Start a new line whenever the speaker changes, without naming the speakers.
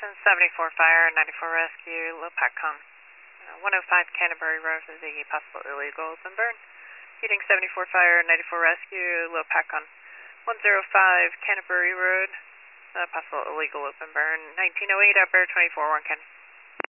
Houston 74 Fire, 94 Rescue, low PACCON. 105 Canterbury Road is a possible illegal open burn. Heating 74 Fire, 94 Rescue, low PACCON. 105 Canterbury Road, possible illegal open burn. 1908 Upper 24 1 Ken.